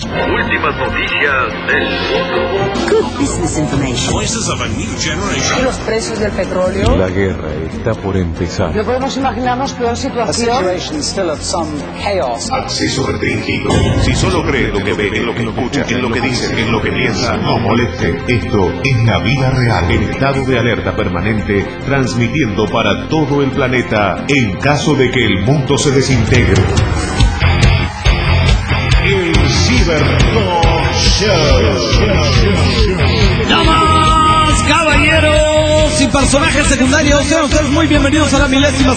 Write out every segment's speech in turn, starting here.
Últimas noticias del mundo. Good business information. Voices of a new generation. ¿Y los precios del petróleo? La guerra está por empezar. No podemos imaginarnos peor situación. Acceso restringido. Si solo cree lo que ve, en lo que escucha, en lo que dice, en lo que piensa, no moleste. Esto es la vida real. En estado de alerta permanente, transmitiendo para todo el planeta en caso de que el mundo se desintegre. El Cibertalk Show. Damas, caballeros y personajes secundarios, sean ustedes muy bienvenidos a la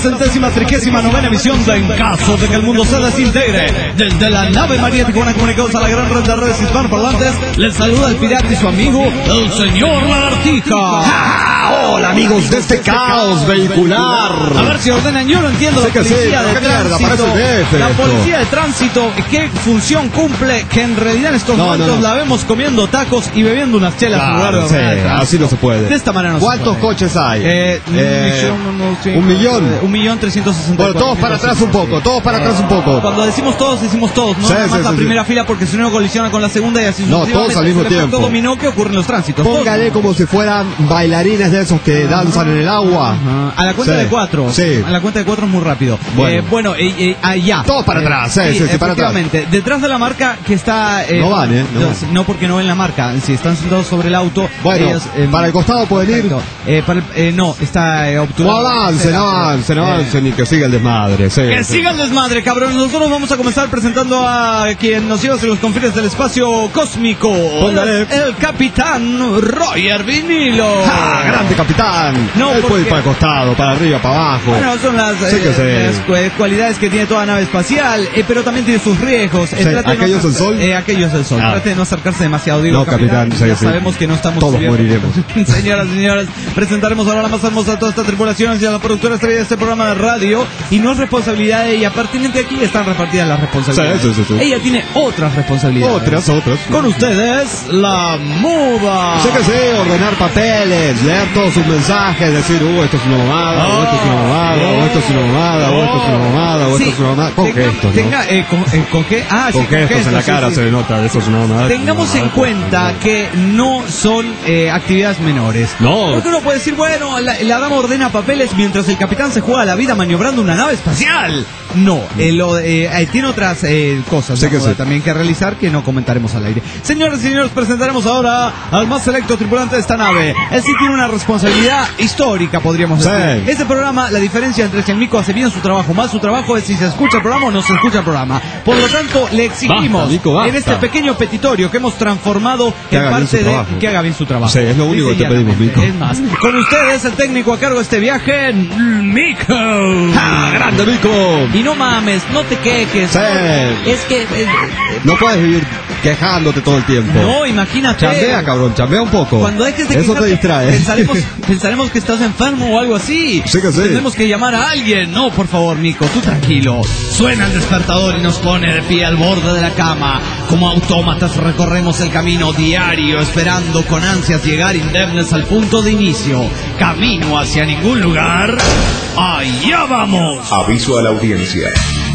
1039ª emisión de En caso de que el mundo se desintegre. Desde la nave María Tijuana, comunicados a la gran red de redes hispanoparlantes, les saluda el pirata y su amigo, el señor Lagartija. Hola amigos de este caos vehicular. A ver si ordenan, yo no entiendo. La policía de tránsito, la policía de tránsito, ¿qué función cumple? Que en realidad en estos momentos la vemos comiendo tacos y bebiendo unas chelas en lugar de así no se puede. De esta manera no se puede. ¿Cuántos coches hay? 1.360.000. 1.364.000. Bueno, todos para atrás un poco, Cuando decimos todos, no nada más la primera fila, porque si no colisiona con la segunda y así sucesivamente. No, todos al mismo tiempo. Dominó que ocurre en los tránsitos. Póngale como si fueran bailarines de esos que danzan en el agua. A la cuenta de 4. Sí. A la cuenta de 4 es muy rápido. Bueno, allá. Todos para atrás, para atrás. Detrás de la marca que está... no van, No, porque no ven la marca. Si están sentados sobre el auto... Bueno, ellos, para el costado pueden ir. No, está obturado. No avancen y que siga el desmadre. Siga el desmadre, cabrón. Nosotros vamos a comenzar presentando a quien nos lleva hacia los confines del espacio cósmico. Póngale. El capitán Roger Vinilo. Grande capitán. No, él puede ir para el costado, para arriba, para abajo. Bueno, son las cualidades que tiene toda nave espacial, pero también tiene sus riesgos. ¿Aquello es el sol? Aquello es el sol. Trate de no acercarse demasiado. Digo, no, capitán, sabemos que no estamos todos moriremos. Señoras y señores, presentaremos ahora la más hermosa de toda esta tripulación y a la productora estrella de este programa de radio. Y no es responsabilidad de ella. Pertinente aquí están repartidas las responsabilidades. Sí. Ella tiene otras responsabilidades. Otras. Con ustedes, la muda. Ordenar papeles, leer todos sus mensajes, decir, esto es una mamada, esto es una mamada, esto es una mamada, esto es una mamada, esto es una mamada. Con gestos, ¿no? ¿Con qué? Con gestos en la cara se le nota, eso es una mamada. Tengamos en cuenta que no son actividades menores. No. Porque uno puede decir, bueno, la dama ordena papeles mientras el capitán se juega la vida maniobrando una nave espacial. No, tiene otras cosas también que realizar que no comentaremos al aire. Señores y señores, presentaremos ahora al más selecto tripulante de esta nave. Él sí tiene una responsabilidad histórica, podríamos decir. Este programa, la diferencia entre si el mico hace bien su trabajo, mal su trabajo, es si se escucha el programa o no se escucha el programa. Por lo tanto, le exigimos en este pequeño petitorio que hemos transformado en parte de que haga bien su trabajo. Sí, es lo único que te pedimos, Mico. Es más, con ustedes el técnico a cargo de este viaje, Mico. ¡Grande, Mico! Y no mames, no te quejes. Es que... no puedes vivir quejándote todo el tiempo. No, imagínate. Chambea, cabrón, chambea un poco. Cuando dejes de eso quejarte, te distrae. Pensaremos que estás enfermo o algo así. Sí que sí. Tenemos que llamar a alguien. No, por favor, Mico, tú tranquilo. Suena el despertador y nos pone de pie al borde de la cama. Como autómatas recorremos el camino diario, esperando con ansias llegar indemnes al punto de inicio. Camino hacia ningún lugar. ¡Allá vamos! Aviso a la audiencia.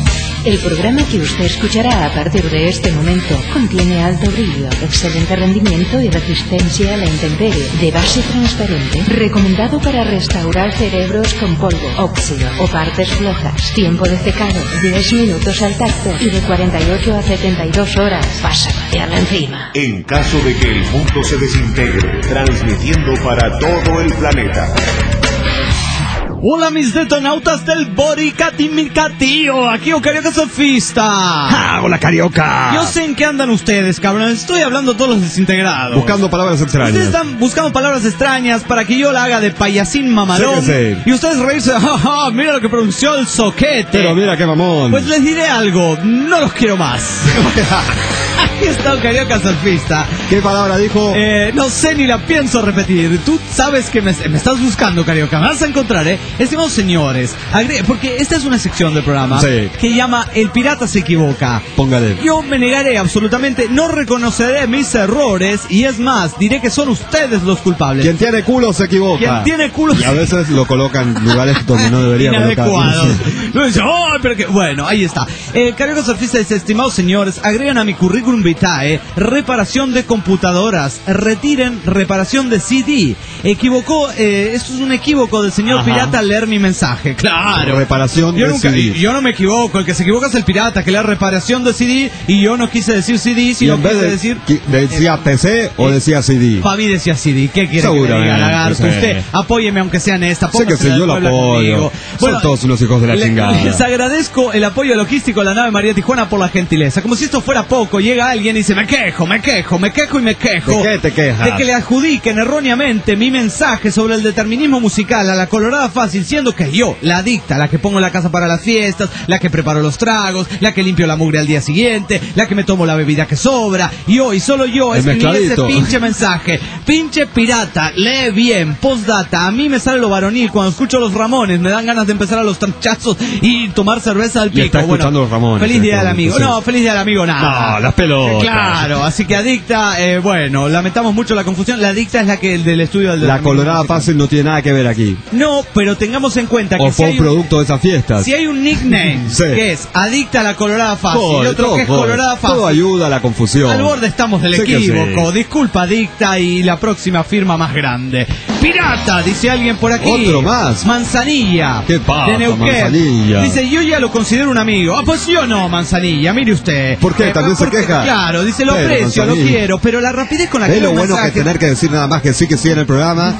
El programa que usted escuchará a partir de este momento contiene alto brillo, excelente rendimiento y resistencia a la intemperie, de base transparente, recomendado para restaurar cerebros con polvo, óxido o partes flojas. Tiempo de secado, 10 minutos al tacto y de 48 a 72 horas. Pasa a patearla encima. En caso de que el mundo se desintegre, transmitiendo para todo el planeta. Hola mis detonautas del Boricatimicatío, aquí o Carioca Sofista. Hola Carioca. Yo sé en qué andan ustedes, cabrón, estoy hablando a todos los desintegrados. Buscando palabras extrañas. Ustedes están buscando palabras extrañas para que yo la haga de payasín mamalón. Sí. Y ustedes reírse, mira lo que pronunció el soquete. Pero mira qué mamón. Pues les diré algo, no los quiero más. Aquí está un Carioca Surfista. ¿Qué palabra dijo? No sé ni la pienso repetir. Tú sabes que me estás buscando, Carioca. Me vas a encontrar, Estimados señores, porque esta es una sección del programa que llama El Pirata se equivoca. Póngale. Yo me negaré absolutamente, no reconoceré mis errores y es más, diré que son ustedes los culpables. Quien tiene culo se equivoca. Quien tiene culo y a veces lo colocan en lugares donde no debería colocar. No dice, pero que... Bueno, ahí está. Carioca Surfista dice, estimados señores, agregan a mi currículum curriculum vitae, reparación de computadoras, retiren reparación de CD. Equivocó, esto es un equívoco del señor pirata al leer mi mensaje. Claro. Reparación de CD. Yo no me equivoco, el que se equivoca es el pirata, que lee reparación de CD, y yo no quise decir CD, sino quise decir... ¿Decía PC o decía CD? Para mí decía CD. ¿Qué quiere que le diga, lagarto? Sí. Usted, apóyeme aunque sea en esta. Sé que sí, yo lo apoyo. Son todos unos hijos de la chingada. Les agradezco el apoyo logístico a la nave María Tijuana por la gentileza. Como si esto fuera poco, llega alguien y dice, me quejo. ¿De qué te quejas? De que le adjudiquen erróneamente mi mensaje sobre el determinismo musical a la Colorada Fácil, siendo que yo, la adicta, la que pongo la casa para las fiestas, la que preparo los tragos, la que limpio la mugre al día siguiente, la que me tomo la bebida que sobra, y hoy, solo yo, escribí ese pinche mensaje. Pinche pirata, lee bien, postdata, a mí me sale lo varonil, cuando escucho los Ramones, me dan ganas de empezar a los tranchazos y tomar cerveza al pico. Y está escuchando los Ramones. Feliz día del amigo. Sí. No, feliz día del amigo, nada. No, las pelotas. Claro, así que adicta, bueno, lamentamos mucho la confusión. La adicta es la que del estudio del... La Colorada Fácil no tiene nada que ver aquí. No, pero tengamos en cuenta que o fue un producto de esas fiestas. Si hay un nickname que es adicta a la Colorada Fácil y otro que es Colorada Fácil, todo ayuda a la confusión. Al borde estamos del equívoco. Disculpa, adicta, y la próxima firma más grande. Pirata, dice alguien por aquí. Otro más. Manzanilla. ¿Qué pasa, de Neuquén. Manzanilla? Dice, yo ya lo considero un amigo. Ah, pues yo no, Manzanilla, mire usted. ¿Por qué? ¿También se queja? Claro, dice, lo aprecio, lo quiero, pero la rapidez con la que... Es lo bueno que tener que decir nada más que sí en el programa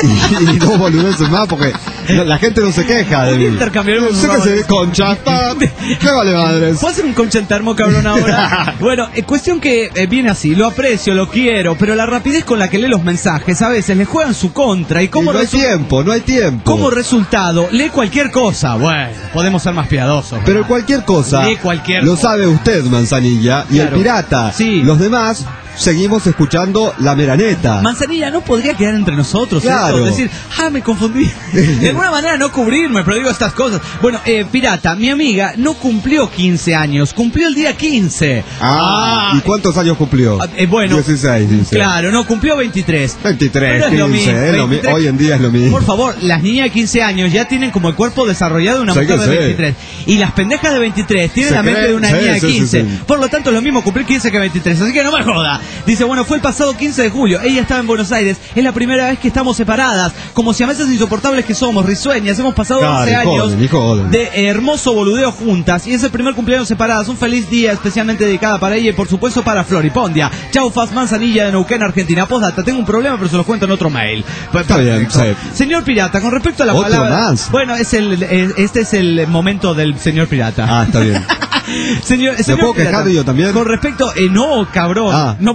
y no boludeces más, porque la gente no se queja de mí. Intercambiaremos. Sé que se ve concha. ¿Qué vale madres? ¿Puedo hacer un concha en termo, cabrón, ahora? Bueno, cuestión que viene así, lo aprecio, lo quiero, pero la rapidez con la que lee los mensajes a veces le juegan su contra y como no hay tiempo. Como resultado, lee cualquier cosa. Bueno, podemos ser más piadosos. Pero cualquier cosa lee cualquier lo sabe usted, Manzanilla, y claro. El pirata. Sí. Los demás seguimos escuchando la meraneta. Manzanilla no podría quedar entre nosotros. Claro. Decir, me confundí. De alguna manera no cubrirme, pero digo estas cosas. Bueno, pirata, mi amiga no cumplió 15 años, cumplió el día 15. ¿Y cuántos años cumplió? Bueno, 16, dice. Claro, no, cumplió 23. 23, 15, hoy en día es lo mismo. Por favor, las niñas de 15 años ya tienen como el cuerpo desarrollado de una mujer de 23. Y las pendejas de 23 tienen la mente de una niña de 15. Sí. Por lo tanto, es lo mismo cumplir 15 que 23. Así que no me joda. Dice, bueno, fue el pasado 15 de julio. Ella estaba en Buenos Aires. Es la primera vez que estamos separadas. Como si a veces insoportables que somos, risueñas. Hemos pasado 11 años de hermoso boludeo juntas. Y es el primer cumpleaños separadas. Un feliz día especialmente dedicada para ella y por supuesto para Floripondia. Chau, Faz Manzanilla de Neuquén, Argentina. Postdata, tengo un problema, pero se los cuento en otro mail. Está bien, sí. Señor Pirata, con respecto a la palabra... Más? Bueno, este es el momento del señor Pirata. Ah, está bien. Señor ¿Me puedo quejar yo también? Con respecto... no, cabrón. No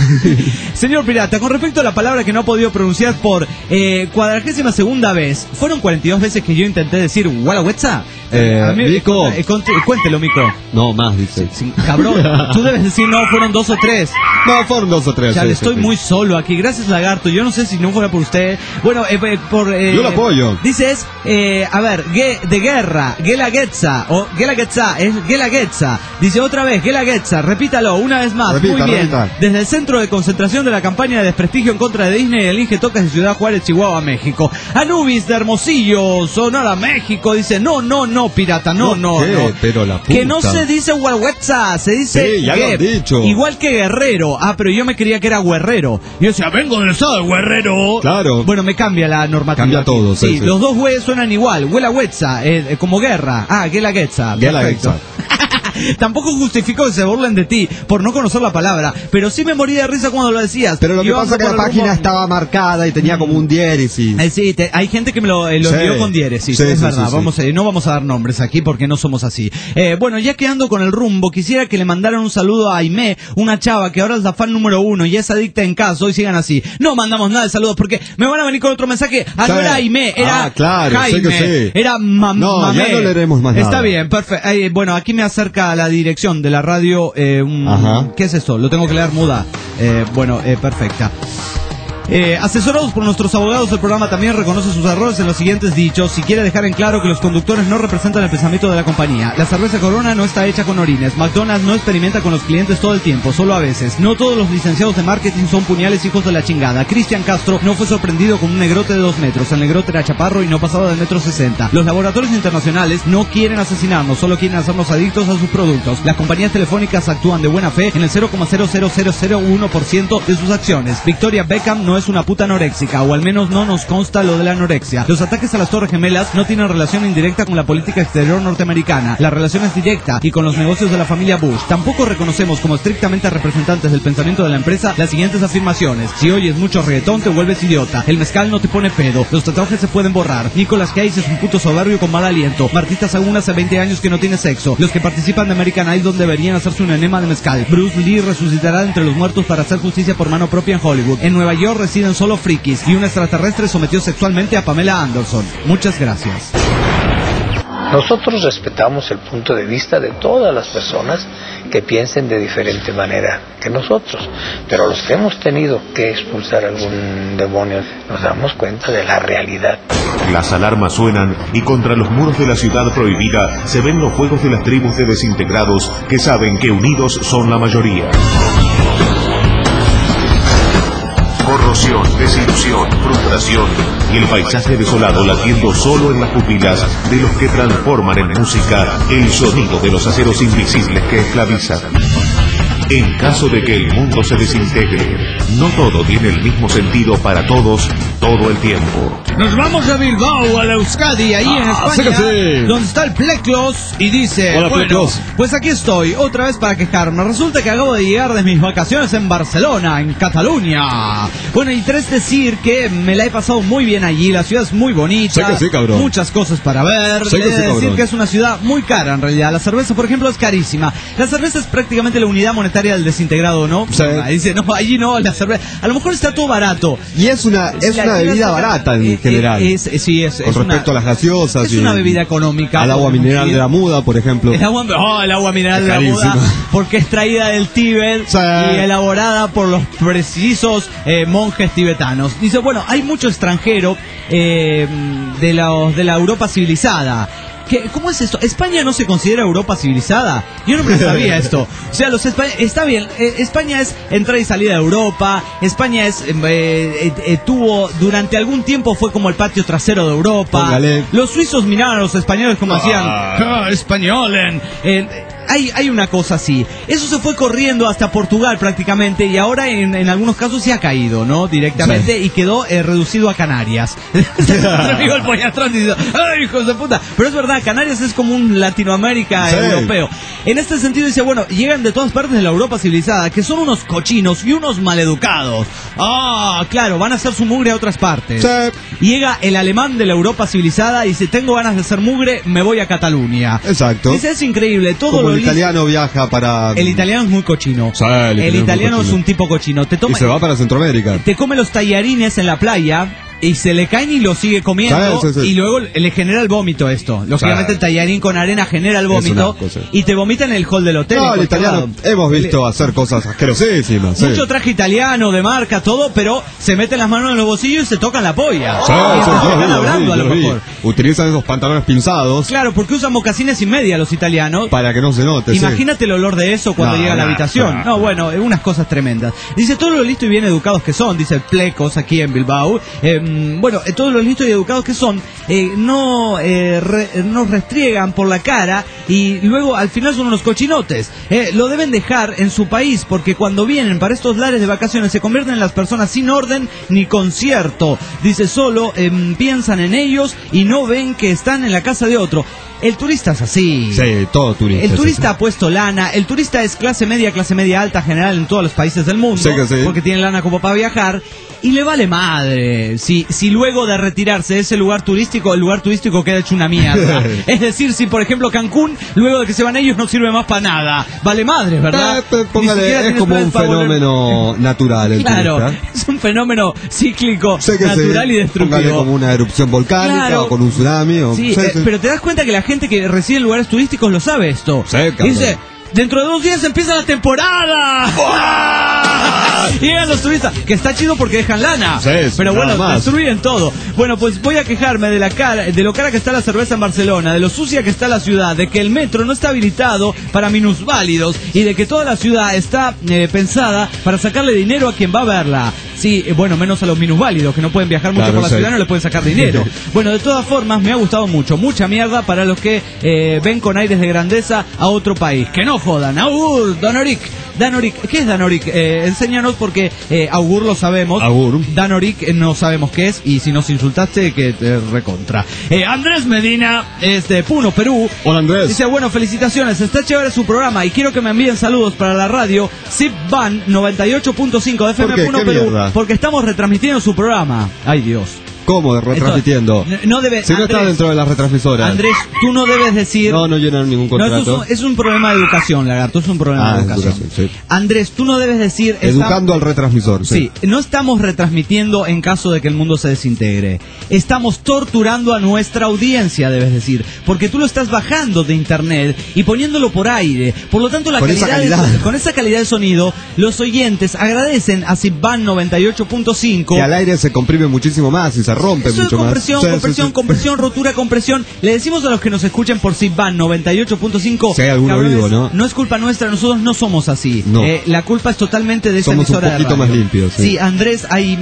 Señor Pirata, con respecto a la palabra que no ha podido pronunciar por 42ª vez, fueron 42 veces que yo intenté decir Gualagüetza. Mico. Cuéntelo, Mico. No, más, dice. Cabrón, tú debes decir no, fueron 2 o 3. No, fueron 2 o 3. Ya, estoy muy solo aquí. Gracias, Lagarto. Yo no sé si no fuera por usted. Bueno, yo lo apoyo. Dices, a ver, de guerra, Gelaguetza, o Gelaguetza, es Gelaguetza. Dice otra vez, Gelaguetza, repítalo una vez más. Muy bien. Desde el centro de concentración de la campaña de desprestigio en contra de Disney, el Inge Tocas de Ciudad Juárez, Chihuahua, México. Anubis de Hermosillo, Sonora, México. Dice, no, pirata, no. Pero la puta. Que no se dice Gualagüetza, se dice ya lo han dicho. Igual que Guerrero. Pero yo me creía que era Guerrero. Yo decía, vengo del estado de Guerrero. Claro. Bueno, me cambia la normativa. Cambia todo, sí. Los dos güeyes suenan igual. Gualagüetza, como guerra. Gelaguetza. Gelaguetza. Tampoco justificó que se burlen de ti por no conocer la palabra, pero sí me moría de risa cuando lo decías. Pero lo que pasa es que la página estaba marcada y tenía como un diéresis. Sí, hay gente que me lo envió con diéresis, es verdad. No vamos a dar nombres aquí porque no somos así. Bueno, ya que ando con el rumbo, quisiera que le mandaran un saludo a Aimé, una chava que ahora es la fan número 1 y es adicta en caso, y sigan así. No mandamos nada de saludos porque me van a venir con otro mensaje. No era Aimé, era claro, Jaime, sé que sí. era No, ya no leeremos más nada. Está bien, perfecto. Bueno, aquí me acerca la dirección de la radio. ¿Qué es esto? Lo tengo que leer muda. Perfecta. Asesorados por nuestros abogados, el programa también reconoce sus errores en los siguientes dichos. Si quiere dejar en claro que los conductores no representan el pensamiento de la compañía. La cerveza Corona no está hecha con orines. McDonald's no experimenta con los clientes todo el tiempo, solo a veces. No todos los licenciados de marketing son puñales hijos de la chingada. Cristian Castro no fue sorprendido con un negrote de 2 metros. El negrote era chaparro y no pasaba de 1,60 m. Los laboratorios internacionales no quieren asesinarnos, solo quieren hacernos adictos a sus productos. Las compañías telefónicas actúan de buena fe en el 0,00001% de sus acciones. Victoria Beckham no es una puta anoréxica, o al menos no nos consta lo de la anorexia. Los ataques a las Torres Gemelas no tienen relación indirecta con la política exterior norteamericana. La relación es directa y con los negocios de la familia Bush. Tampoco reconocemos como estrictamente representantes del pensamiento de la empresa las siguientes afirmaciones. Si oyes mucho reggaetón te vuelves idiota. El mezcal no te pone pedo. Los tatuajes se pueden borrar. Nicolas Cage es un puto soberbio con mal aliento. Martita Sagún hace 20 años que no tiene sexo. Los que participan de American Idol deberían hacerse un enema de mezcal. Bruce Lee resucitará entre los muertos para hacer justicia por mano propia en Hollywood. En Nueva York residen solo frikis y un extraterrestre sometió sexualmente a Pamela Anderson. Muchas gracias. Nosotros respetamos el punto de vista de todas las personas que piensen de diferente manera que nosotros, pero los que hemos tenido que expulsar algún demonio nos damos cuenta de la realidad. Las alarmas suenan y contra los muros de la ciudad prohibida se ven los fuegos de las tribus de desintegrados que saben que unidos son la mayoría. Corrosión, desilusión, frustración y el paisaje desolado latiendo solo en las pupilas de los que transforman en música el sonido de los aceros invisibles que esclavizan. En caso de que el mundo se desintegre, no todo tiene el mismo sentido para todos todo el tiempo. Nos vamos a Bilbao, a la Euskadi, ahí en España, donde está el Pleclos, y dice, hola, bueno, Pleclos. pues aquí estoy, otra vez para quejarme. Resulta que acabo de llegar de mis vacaciones en Barcelona, en Cataluña. Bueno, y tres decir que me la he pasado muy bien allí, la ciudad es muy bonita, Sé que sí, cabrón. muchas cosas para ver. Sé que sí, decir cabrón. que es una ciudad muy cara en realidad. La cerveza, por ejemplo, es carísima. La cerveza es prácticamente la unidad monetaria del desintegrado, ¿no? Sí. Dice, no, allí no, la cerveza. A lo mejor está todo barato. Y es una bebida barata en general. Con respecto a las gaseosas. Es una bebida económica. Al agua mineral de la Muda, por ejemplo. El agua mineral Es de la Muda, carísima. porque es traída del Tíbet Sí. y elaborada por los precisos monjes tibetanos. Dice, bueno, hay mucho extranjero de la Europa civilizada. ¿Cómo es esto? ¿España no se considera Europa civilizada? Yo no me sabía esto. O sea, está bien, España es entrada y salida de Europa. España tuvo, durante algún tiempo fue como el patio trasero de Europa. Póngale. Los suizos miraban a los españoles como hacían, españolen. Hay una cosa así. Eso se fue corriendo hasta Portugal prácticamente, y ahora en algunos casos se ha caído, ¿no? Directamente, sí. Y quedó reducido a Canarias. Nuestro amigo el Pollatrón dice, ¡ay, hijos de puta! Pero es verdad, Canarias es como un Latinoamérica europeo. En este sentido dice, bueno, llegan de todas partes de la Europa civilizada, que son unos cochinos y unos maleducados. Claro, van a hacer su mugre a otras partes. Sí. Llega el alemán de la Europa civilizada y dice, tengo ganas de hacer mugre, me voy a Cataluña. Exacto. Dice, es increíble, todo como lo el italiano viaja para... El italiano es muy cochino. Sí, el italiano es un tipo cochino. Y se va para Centroamérica. Te come los tallarines en la playa y se le caen y lo sigue comiendo. Sí. Y luego le genera el vómito esto. Lógicamente el tallarín con arena genera el vómito. Y te vomita en el hall del hotel. No, el italiano, hemos visto hacer cosas asquerosísimas. Mucho traje italiano, de marca, todo, pero se meten las manos en los bolsillos y se tocan la polla. Utilizan esos pantalones pinzados. Claro, porque usan mocasines y media los italianos. Para que no se note. Imagínate el olor de eso cuando llega a la habitación. No, bueno, unas cosas tremendas. Dice, todos los listos y bien educados que son, dice Plecos aquí en Bilbao. Bueno, todos los listos y educados que son, nos restriegan por la cara y luego al final son unos cochinotes. Lo deben dejar en su país, porque cuando vienen para estos lares de vacaciones se convierten en las personas sin orden ni concierto. Dice, solo piensan en ellos y no ven que están en la casa de otro. El turista es así. Sí, todo turista. El turista ha puesto lana. El turista es clase media alta general en todos los países del mundo. Sí que sí. Porque tiene lana como para viajar. Y le vale madre si luego de retirarse de ese lugar turístico, el lugar turístico queda hecho una mierda. Es decir, si por ejemplo Cancún, luego de que se van ellos, no sirve más para nada. Vale madre, ¿verdad? Póngale, es como un fenómeno natural el turista. Es un fenómeno cíclico, natural y destructivo. Póngale como una erupción volcánica o con un tsunami. Pero te das cuenta que la gente que reside en lugares turísticos lo sabe esto. Sí, dice, dentro de 2 días empieza la temporada. Y llegan los turistas, que está chido porque dejan lana. Sí, pero bueno, más. destruyen todo. Bueno, pues voy a quejarme de lo cara que está la cerveza en Barcelona, de lo sucia que está la ciudad, de que el metro no está habilitado para minusválidos y de que toda la ciudad está pensada para sacarle dinero a quien va a verla. Sí, bueno, menos a los minusválidos que no pueden viajar mucho por la ciudad, no le pueden sacar dinero. Bueno, de todas formas, me ha gustado mucho. Mucha mierda para los que ven con aires de grandeza a otro país. Que no jodan. Augur, Danoric. Danoric, ¿qué es Danoric? Enséñanos porque Augur lo sabemos. Augur. Danoric no sabemos qué es y si nos insultaste, que te recontra. Andrés Medina, de Puno, Perú. Hola, Andrés. Dice, bueno, felicitaciones, está chévere su programa y quiero que me envíen saludos para la radio Zipban 98.5 de FM Puno, Perú. Mierda? Porque estamos retransmitiendo su programa. Ay, Dios. ¿Cómo? ¿Retransmitiendo? No debe, si no Andrés, está dentro de las retransmisoras. Andrés, tú no debes decir... No llenaron ningún contrato. No, es un problema de educación, lagarto, es un problema de educación. Sí. Andrés, tú no debes decir... Educando al retransmisor. Sí, no estamos retransmitiendo en caso de que el mundo se desintegre. Estamos torturando a nuestra audiencia, debes decir. Porque tú lo estás bajando de internet y poniéndolo por aire. Por lo tanto, con esa calidad de sonido, los oyentes agradecen a Zipban 98.5. Que al aire se comprime muchísimo más y se rompe eso mucho es compresión, más. compresión, rotura, compresión. Le decimos a los que nos escuchen por Zipban 98.5. Si hay alguno vivo, ¿no? No es culpa nuestra, nosotros no somos así. No. La culpa es totalmente de esa emisora. Somos un poquito más limpios. Sí, Andrés, hay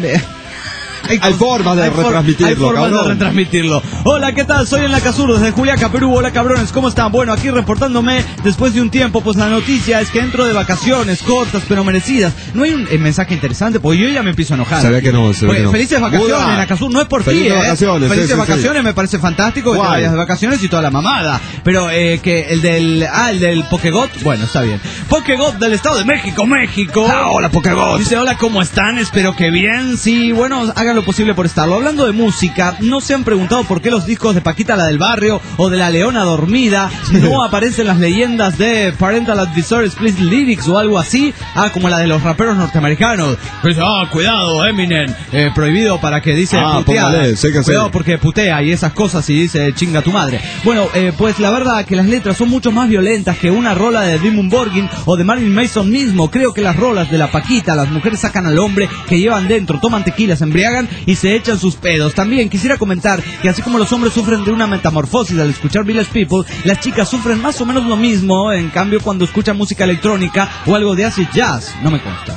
formas de retransmitirlo. Hola, ¿qué tal? Soy en la Casur desde Juliaca, Perú. Hola, cabrones, ¿cómo están? Bueno, aquí reportándome después de un tiempo, pues la noticia es que entro de vacaciones cortas pero merecidas. No hay un mensaje interesante, porque yo ya me empiezo a enojar. Se ve que no. Felices vacaciones en la Casur, no es por ti, Felices vacaciones, me parece fantástico que te vayas de vacaciones y toda la mamada. Pero que el del Pokegot, bueno, está bien. Pokegot del Estado de México. Hola, Pokegot. Dice, hola, ¿cómo están? Espero que bien. Sí, bueno, hagan lo posible por estarlo. Hablando de música, ¿no se han preguntado por qué los discos de Paquita la del Barrio o de La Leona Dormida no aparecen las leyendas de Parental Advisory Explicit Lyrics o algo así? Como la de los raperos norteamericanos. Pues, cuidado, Eminem, prohibido para que dice puteada. Cuidado porque putea y esas cosas y dice chinga tu madre. Bueno, pues la verdad que las letras son mucho más violentas que una rola de Dimmu Borgir o de Marilyn Manson mismo. Creo que las rolas de la Paquita, las mujeres sacan al hombre que llevan dentro, toman tequila, se embriagan y se echan sus pedos. También quisiera comentar que así como los hombres sufren de una metamorfosis al escuchar Village People, las chicas sufren más o menos lo mismo, en cambio cuando escuchan música electrónica o algo de acid jazz. No me consta.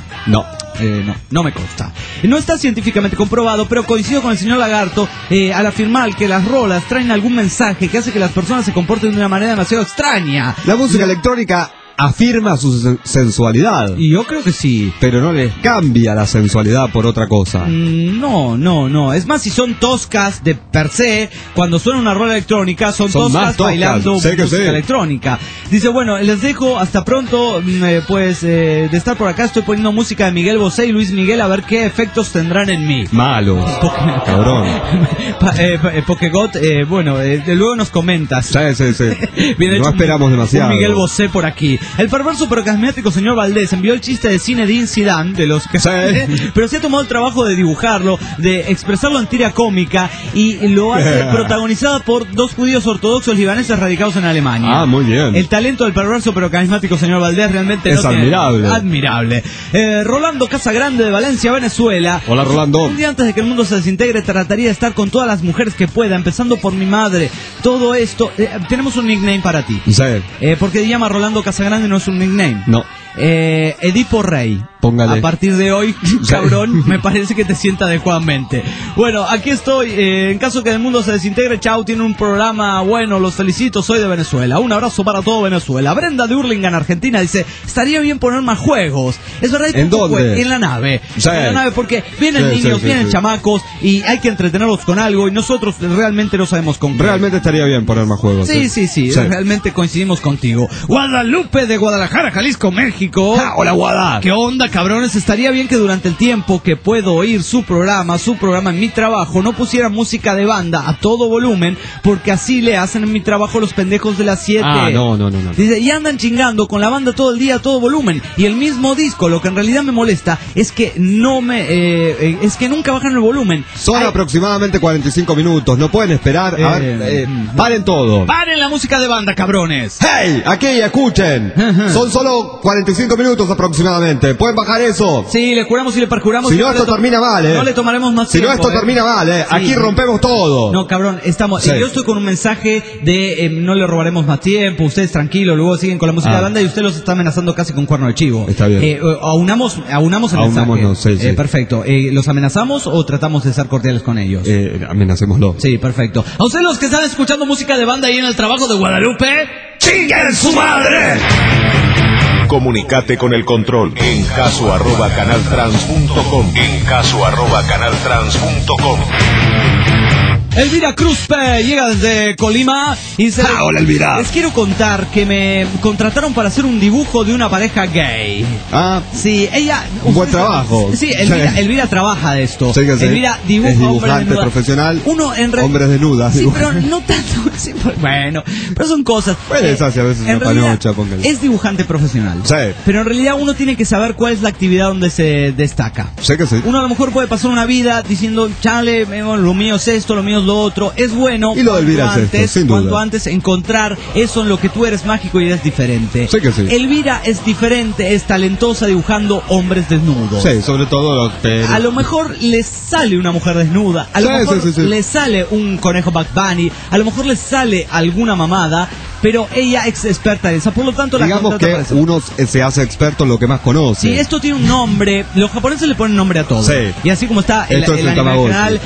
No me consta. No está científicamente comprobado, pero coincido con el señor Lagarto al afirmar que las rolas traen algún mensaje que hace que las personas se comporten de una manera demasiado extraña. La música electrónica afirma su sensualidad. Y yo creo que sí. Pero no les cambia la sensualidad por otra cosa. No. Es más, si son toscas de per se, cuando suena una rola electrónica, son toscas bailando música electrónica. Dice, bueno, les dejo, hasta pronto, pues, de estar por acá, estoy poniendo música de Miguel Bosé y Luis Miguel a ver qué efectos tendrán en mí. Malos. Cabrón. Pokegot, bueno, luego nos comentas. Sí. No esperamos demasiado. Miguel Bosé por aquí. El perverso pero carismático señor Valdés envió el chiste de Zinedine Zidane, de los que pero se ha tomado el trabajo de dibujarlo, de expresarlo en tira cómica y lo hace protagonizada por dos judíos ortodoxos libaneses radicados en Alemania. Muy bien. El talento del perverso pero carismático señor Valdés realmente es admirable. Rolando Casagrande de Valencia, Venezuela. Hola, Rolando. Un día antes de que el mundo se desintegre trataría de estar con todas las mujeres que pueda, empezando por mi madre. Todo esto, tenemos un nickname para ti. Sí. Porque se llama Rolando Casagrande. No es un nickname. No. Edipo Rey. Póngale. A partir de hoy, cabrón, me parece que te sienta adecuadamente. Bueno, aquí estoy. En caso que el mundo se desintegre, Chau tiene un programa bueno, los felicito, soy de Venezuela. Un abrazo para todo Venezuela. Brenda de Hurlingham, Argentina, dice, estaría bien poner más juegos. Es verdad, ¿en dónde? En la nave. Sí. En la nave, porque vienen niños, vienen chamacos, y hay que entretenerlos con algo, y nosotros realmente no sabemos con qué. Realmente estaría bien poner más juegos. Sí. Realmente coincidimos contigo. Guadalupe de Guadalajara, Jalisco, México. Hola, Guada. ¿Qué onda, cabrones? Estaría bien que durante el tiempo que puedo oír su programa en mi trabajo, no pusiera música de banda a todo volumen, porque así le hacen en mi trabajo los pendejos de las 7. No. Dice, y andan chingando con la banda todo el día a todo volumen, y el mismo disco. Lo que en realidad me molesta es que es que nunca bajan el volumen. Son aproximadamente 45 minutos, no pueden esperar. Paren todo. Paren la música de banda, cabrones. ¡Hey! Aquí, escuchen. Son solo 45 45 minutos aproximadamente. ¿Pueden bajar eso? Sí, le curamos y le perjuramos. Si no, esto termina mal, No le tomaremos más tiempo. Si no, esto termina mal, Sí. Aquí rompemos todo. No, cabrón, estamos. Sí. Yo estoy con un mensaje de no le robaremos más tiempo, ustedes tranquilos, luego siguen con la música de banda y usted los está amenazando casi con cuerno de chivo. Está bien. Aunamos el mensaje. Sí. Perfecto. ¿Los amenazamos o tratamos de ser cordiales con ellos? Amenacémoslo. Sí, perfecto. A ustedes los que están escuchando música de banda ahí en el trabajo de Guadalupe, ¡chinguen su madre! Comunicate con el control en caso@canaltrans.com. Elvira Cruzpe llega desde Colima y dice: hola, Elvira. Les quiero contar que me contrataron para hacer un dibujo de una pareja gay. Sí, ella... Un buen trabajo. Sí, Elvira trabaja de esto. Sí, sí. Elvira dibuja es hombres dibujante desnudas. profesional. Hombres desnudas. Sí, pero no tanto. Sí, bueno, pero son cosas. Puedes hacer a veces una panocha, póngale. Es dibujante profesional. Sí. Pero en realidad uno tiene que saber cuál es la actividad donde se destaca. Sé que sí. Uno a lo mejor puede pasar una vida diciendo, chale, lo mío es esto, lo mío es lo otro. Es bueno y lo de Elvira es esto, sin duda. Cuanto antes encontrar eso en lo que tú eres mágico y eres diferente. Sé que sí. Elvira es diferente, es talentosa dibujando hombres desnudos. Sí, sobre todo los pelos. A lo mejor le sale una mujer desnuda, a lo mejor le sale un conejo Bugs Bunny, a lo mejor le sale alguna mamada, pero ella es experta en eso. Por lo tanto, digamos que uno se hace experto en lo que más conoce. Sí, esto tiene un nombre. Los japoneses le ponen nombre a todo. Sí. Y así como está el anime general,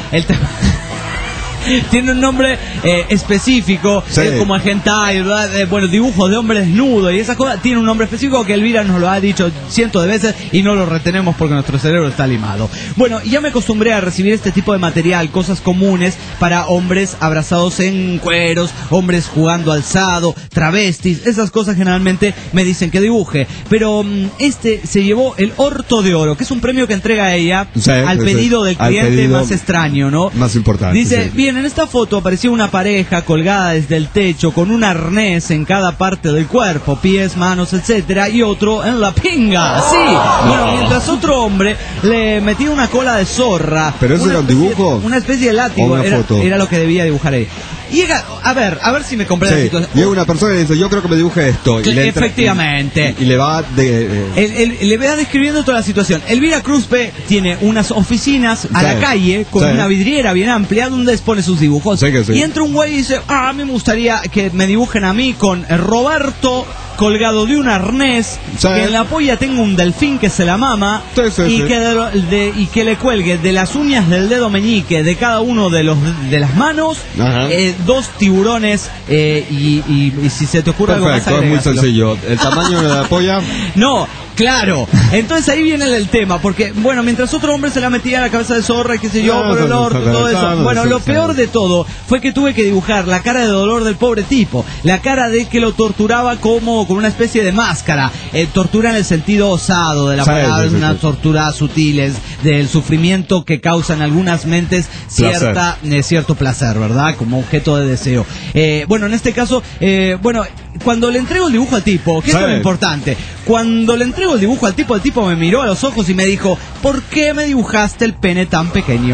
tiene un nombre específico, sí. Como el hentai, bueno, dibujos de hombres desnudos y esas cosas, tiene un nombre específico que Elvira nos lo ha dicho cientos de veces y no lo retenemos porque nuestro cerebro está limado. Bueno, ya me acostumbré a recibir este tipo de material, cosas comunes para hombres abrazados en cueros, hombres jugando alzado, travestis, esas cosas generalmente me dicen que dibuje, pero este se llevó el Orto de Oro, que es un premio que entrega ella al pedido del cliente más extraño, ¿no? Más importante. Dice, bien, en esta foto apareció una pareja colgada desde el techo con un arnés en cada parte del cuerpo, pies, manos, etcétera, y otro en la pinga. Sí. Bueno, mientras otro hombre le metía una cola de zorra. ¿Pero eso era un dibujo? Una especie de látigo. Era lo que debía dibujar él. Llega, a ver si me compré la situación. Llega una persona y dice, yo creo que me dibuje esto. Y efectivamente. Y le va le va describiendo toda la situación. Elvira Cruzpe tiene unas oficinas a la calle con una vidriera bien amplia donde expone sus dibujos. Sí. Y entra un güey y dice, a mí me gustaría que me dibujen a mí con Roberto colgado de un arnés, que en la polla tenga un delfín que se la mama, y que le cuelgue de las uñas del dedo meñique de cada uno de las manos, 2 tiburones, y si se te ocurre algo más, es muy sencillo. ¿El tamaño de la polla? No. Claro, entonces ahí viene el tema, porque, bueno, mientras otro hombre se la metía a la cabeza de zorra y qué sé yo, por el orto, todo eso. Bueno, lo peor de todo fue que tuve que dibujar la cara de dolor del pobre tipo, la cara de que lo torturaba como con una especie de máscara, tortura en el sentido osado de la palabra, unas torturas sutiles del sufrimiento que causan algunas mentes cierto placer, ¿verdad? Como objeto de deseo. Bueno, en este caso, cuando le entrego el dibujo al tipo, que es lo importante, cuando le entrego el dibujo al tipo me miró a los ojos y me dijo, ¿por qué me dibujaste el pene tan pequeño?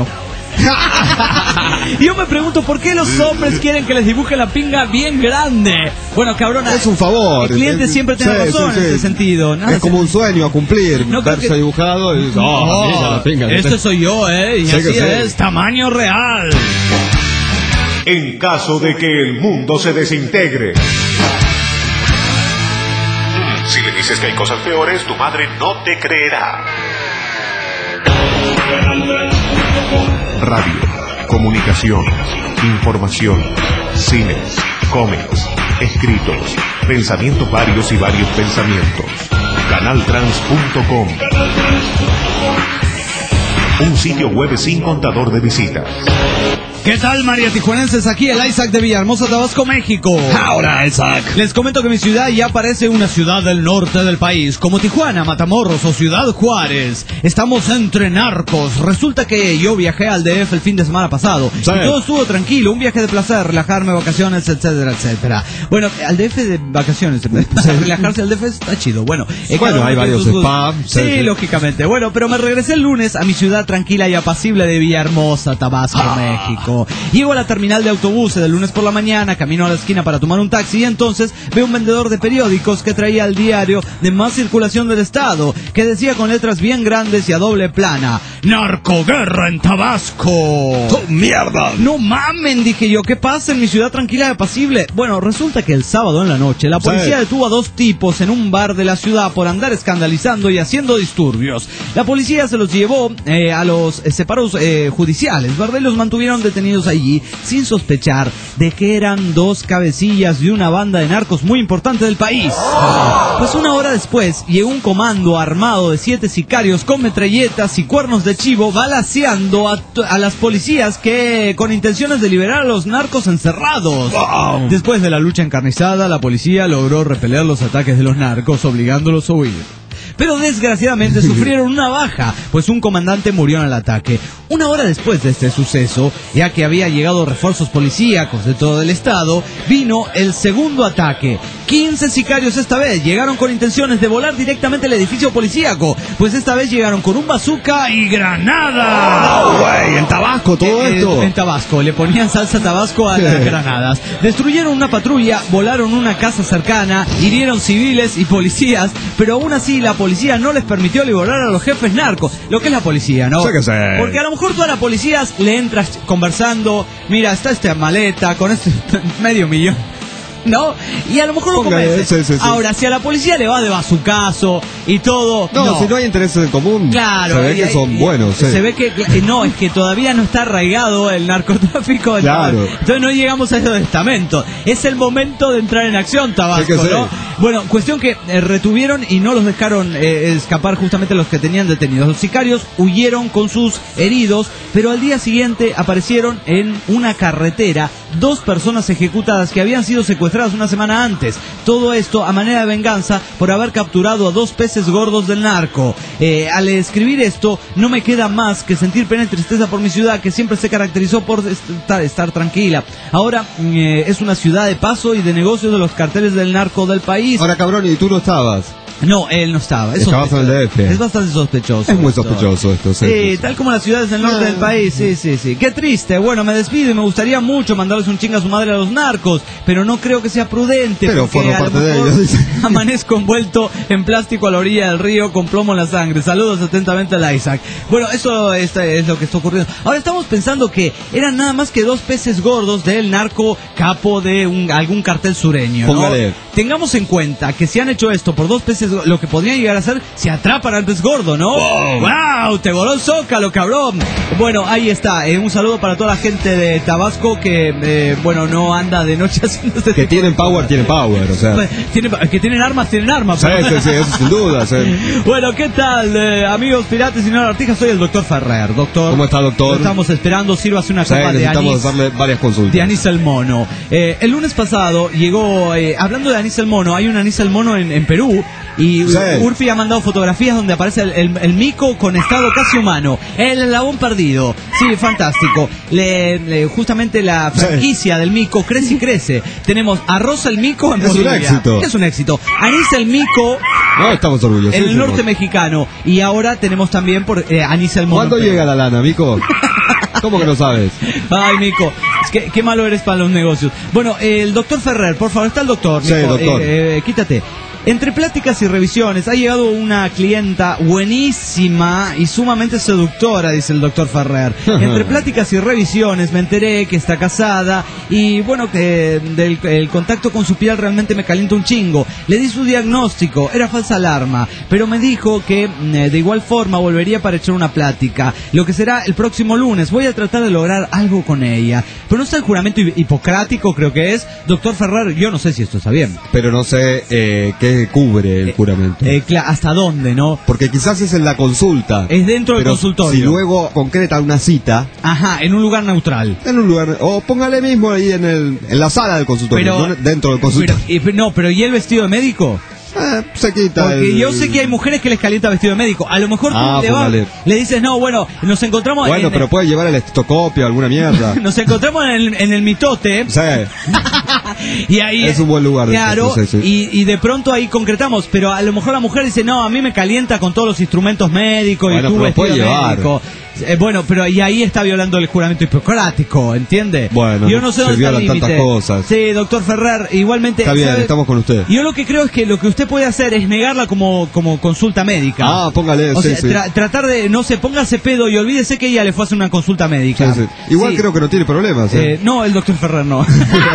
Y yo me pregunto, ¿por qué los hombres quieren que les dibuje la pinga bien grande? Bueno, cabrón, es un favor. El cliente siempre tiene razón en ese sentido. Es como un sueño a cumplir, verse dibujado y la pinga. Este soy yo, y así es, tamaño real. En caso de que el mundo se desintegre. Si le dices que hay cosas peores, tu madre no te creerá. Radio, comunicación, información, cines, cómics, escritos, pensamientos varios y varios pensamientos. Canaltrans.com. Un sitio web sin contador de visitas. ¿Qué tal, María Tijuanenses? Aquí el Isaac de Villahermosa, Tabasco, México. Ahora, Isaac. Les comento que mi ciudad ya parece una ciudad del norte del país, como Tijuana, Matamoros o Ciudad Juárez. Estamos entre narcos. Resulta que yo viajé al DF el fin de semana pasado. Y todo estuvo tranquilo, un viaje de placer, relajarme, vacaciones, etcétera, etcétera. Bueno, al DF de vacaciones, relajarse al DF está chido. Bueno, hay varios spas. Sí, lógicamente. Bueno, pero me regresé el lunes a mi ciudad tranquila y apacible de Villahermosa, Tabasco, México. Moreno. Llego a la terminal de autobuses del lunes por la mañana, camino a la esquina para tomar un taxi y entonces veo un vendedor de periódicos que traía el diario de más circulación del estado, que decía con letras bien grandes y a doble plana: ¡Narcoguerra en Tabasco! ¡Oh, mierda! No mamen, dije yo, ¿qué pasa en mi ciudad tranquila y apacible? Bueno, resulta que el sábado en la noche la policía detuvo a 2 tipos en un bar de la ciudad por andar escandalizando y haciendo disturbios. La policía se los llevó a los separos judiciales, ¿verdad? Y los mantuvieron detenidos allí sin sospechar de que eran 2 cabecillas de una banda de narcos muy importante del país. Pues una hora después llegó un comando armado de 7 sicarios con metralletas y cuernos de chivo balaceando a las policías que con intenciones de liberar a los narcos encerrados. Después de la lucha encarnizada, la policía logró repeler los ataques de los narcos, obligándolos a huir. Pero desgraciadamente sufrieron una baja, pues un comandante murió en el ataque. Una hora después de este suceso, ya que había llegado refuerzos policíacos de todo el estado, vino el segundo ataque. 15 sicarios esta vez llegaron con intenciones de volar directamente al edificio policíaco, pues esta vez llegaron con un bazooka y granada. Güey, en Tabasco todo esto. En Tabasco, le ponían salsa Tabasco a las granadas. Destruyeron una patrulla, volaron una casa cercana, hirieron civiles y policías, pero aún así la policía no les permitió liberar a los jefes narcos. Lo que es la policía, ¿no? Porque a lo mejor tú a las policías le entras conversando, mira, está esta maleta con este medio millón, ¿no? Y a lo mejor lo convence. Sí. Ahora, si a la policía le va de bazucazo y todo... No, si no hay intereses en común, claro, se ve que son buenos. Se ve que... No, es que todavía no está arraigado el narcotráfico. Claro. Entonces no llegamos a esos estamentos. Es el momento de entrar en acción, Tabasco, ¿no? Bueno, cuestión que retuvieron y no los dejaron escapar justamente los que tenían detenidos. Los sicarios huyeron con sus heridos, pero al día siguiente aparecieron en una carretera 2 personas ejecutadas que habían sido secuestradas una semana antes. Todo esto a manera de venganza por haber capturado a 2 peces gordos del narco. Al escribir esto, no me queda más que sentir pena y tristeza por mi ciudad, que siempre se caracterizó por estar tranquila. Ahora es una ciudad de paso y de negocios de los carteles del narco del país. Ahora, cabrón, ¿y tú no estabas? No, él no estaba. Estabas en el DF. Es bastante sospechoso. Es muy sospechoso esto. Sí, tal como las ciudades del norte del país. Sí. Qué triste. Bueno, me despido y me gustaría mucho mandarles un chinga a su madre a los narcos, pero no creo que sea prudente. Pero porque forma parte de ellos. Amanezco envuelto en plástico a la orilla del río con plomo en la sangre. Saludos atentamente a Isaac. Bueno, eso es lo que está ocurriendo. Ahora estamos pensando que eran nada más que 2 peces gordos del narco capo de algún cartel sureño, ¿no? Póngale. Tengamos en cuenta que si han hecho esto por 2 peces, lo que podría llegar a ser, se atrapan al pez gordo, ¿no? ¡Wow! ¡Te voló el zócalo, cabrón! Bueno, ahí está. Un saludo para toda la gente de Tabasco que, no anda de noche haciendo este que tienen power, o sea. Que tienen armas. Sí, eso sin duda. Sí. Bueno, ¿qué tal, amigos piratas y no lagartijas? Soy el doctor Ferrer. Doctor, ¿cómo está, doctor? Lo estamos esperando. Sírvase una copa de anís. Necesitamos darle varias consultas. De anís el mono. El lunes pasado llegó, hablando de anís el mono, hay un anís el mono en Perú. Y Urfi ha mandado fotografías donde aparece el mico con estado casi humano. El eslabón perdido. Sí, fantástico. Justamente la franquicia del mico crece y crece. Tenemos a Rosa el mico en Bolivia. Es un éxito. Anís el mico. No, estamos orgullosos. En el norte mexicano. Y ahora tenemos también por Anís el mono. ¿Cuándo llega la lana, mico? ¿Cómo que no sabes? Ay, mico. Es que qué malo eres para los negocios. Bueno, el doctor Ferrer, por favor, está el doctor. Sí, mico. Doctor. Quítate. Entre pláticas y revisiones ha llegado una clienta buenísima y sumamente seductora, dice el doctor Ferrer. Entre pláticas y revisiones me enteré que está casada y bueno, que el contacto con su piel realmente me calienta un chingo. Le di su diagnóstico, era falsa alarma, pero me dijo que de igual forma volvería para echar una plática, lo que será el próximo lunes. Voy a tratar de lograr algo con ella. Pero no está el juramento hipocrático, creo que es. Doctor Ferrer, yo no sé si esto está bien. Pero no sé qué cubre el juramento. ¿Hasta dónde, no? Porque quizás es en la consulta. Es dentro del consultorio. Si luego concreta una cita. Ajá, en un lugar neutral. En un lugar. O póngale mismo ahí en la sala del consultorio. Pero, no dentro del consultorio. Pero ¿y el vestido de médico? Se quita. Porque yo sé que hay mujeres que les calienta vestido de médico. A lo mejor tú le dices, no, bueno, nos encontramos. Bueno, pero puede llevar el estetoscopio, alguna mierda. Nos encontramos en el mitote. Sí. Y ahí es un buen lugar. Claro, sí. Y de pronto ahí concretamos. Pero a lo mejor la mujer dice, no, a mí me calienta con todos los instrumentos médicos y tu vestido médico. Bueno, pero y ahí está violando el juramento hipocrático, ¿entiende? Bueno, yo no sé se dónde está el violan tantas límite. cosas. Sí, doctor Ferrer, igualmente. Está bien, ¿sabe? estamos con usted. Yo lo que creo es que lo que usted puede hacer es negarla como consulta médica. Ah, póngale, o sí, sea, sí. Tratar de, no sé, póngase pedo y olvídese que ella le fue a hacer una consulta médica. Sí, sí. Igual Sí. creo que no tiene problemas. No, el doctor Ferrer no.